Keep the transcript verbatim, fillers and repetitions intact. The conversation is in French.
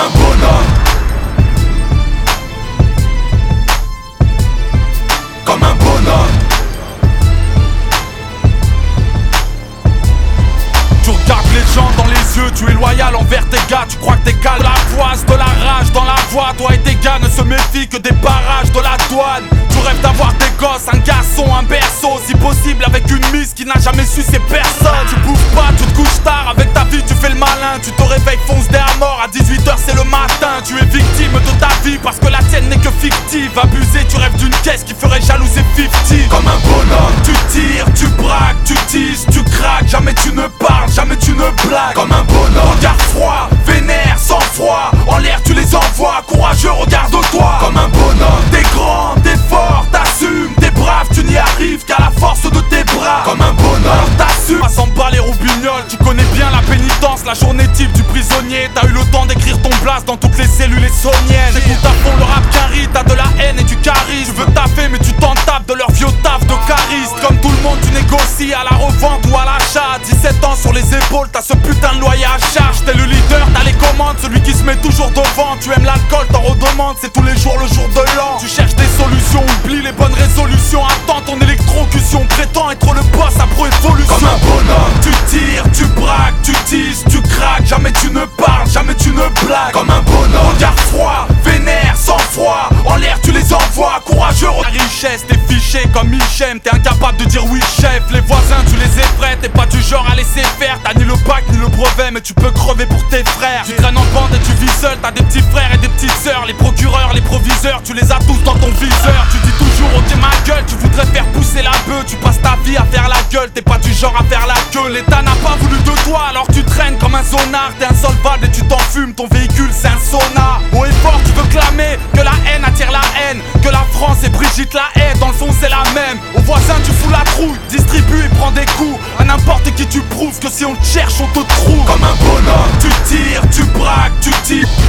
un bonhomme. Comme un bonhomme. Tu regardes les gens dans les yeux, tu es loyal envers tes gars, tu crois que t'es calme. La poisse, de la rage dans la voix, toi et tes gars ne se méfient que des barrages de la douane. Tu rêves d'avoir des gosses, un garçon, un berceau, si possible avec une miss qui n'a jamais su ses personnes. Tu bouffes pas, tu te couches tard, avec ta vie tu fais le malin. Tu te réveilles, fonce des à mort, à dix-huit heures c'est le matin. Tu es victime de ta vie parce que la tienne n'est que fictive. Abusé, tu rêves d'une caisse qui ferait jalouser cinquante. Comme un bonhomme. Tu tires, tu braques, tu teases, tu craques, jamais tu ne parles, jamais tu ne blagues. Comme un bonhomme. Regard froid, vénère, sans froid, en l'air tu les envoies, courageux regarde-toi. Comme un bonhomme. T'es grand, t'es fort, t'assumes, t'es brave, tu n'y arrives qu'à la force de tes bras. Comme un bonhomme. Alors t'assumes, pas sans bas les roubignoles, tu connais bien la pénitence, la journée type du prisonnier. T'as eu le temps d'écrire ton blast dans toutes les cellules essoniennes. T'écoutes à fond le rap qu'un riz, t'as de la haine et du charisme. Tu veux taffer mais tu t'en tapes de leur vieux taf de charisme. Comme tout le monde tu négocies à la revente ou à l'achat. Dix-sept ans sur les épaules, t'as ce putain de loyer à charge. T'es le leader, t'as les commandes, celui qui se met toujours devant. Tu aimes l'alcool, t'en redemandes, c'est tous les jours le jour de l'an. Tu cherches des solutions, oublie les bonnes résolutions. Attends ton électrocution, prétends être le boss après évolution. Comme un bonhomme. Tu tires, tu braques, tu teases, tu craques, jamais tu ne parles, jamais tu ne blagues. Comme un bonhomme. Regard froid, vénère, sans froid, en l'air tu les envoies, courageux. La richesse, t'es fiché comme Hichem, t'es incapable de dire oui chef. Les voisins tu les effraies, t'es pas du genre à laisser faire. T'as ni le bac ni le brevet mais tu peux crever pour tes frères. Tu traînes en bande et tu vis seul, t'as des petits frères et des petites sœurs. Les procureurs, les proviseurs, tu les as tous dans ton viseur. Tu dis toujours ok ma gueule, tu voudrais faire pousser la bœuf. Tu passes ta vie à faire la gueule, t'es pas du genre à faire la queue. L'État n'a pas voulu de toi alors tu traînes comme un zonard. T'es insolvable et tu t'enfumes, ton véhicule c'est un sauna. Haut et fort tu veux clamer que la haine attire la haine, que la France et Brigitte la haie, dans le fond c'est la même. Aux voisins tu fous la trouille, distribue et prends des coups. À n'importe qui tu prouves que si on te cherche on te trouve. Comme un bonhomme. Tu tires, tu braques, tu tires.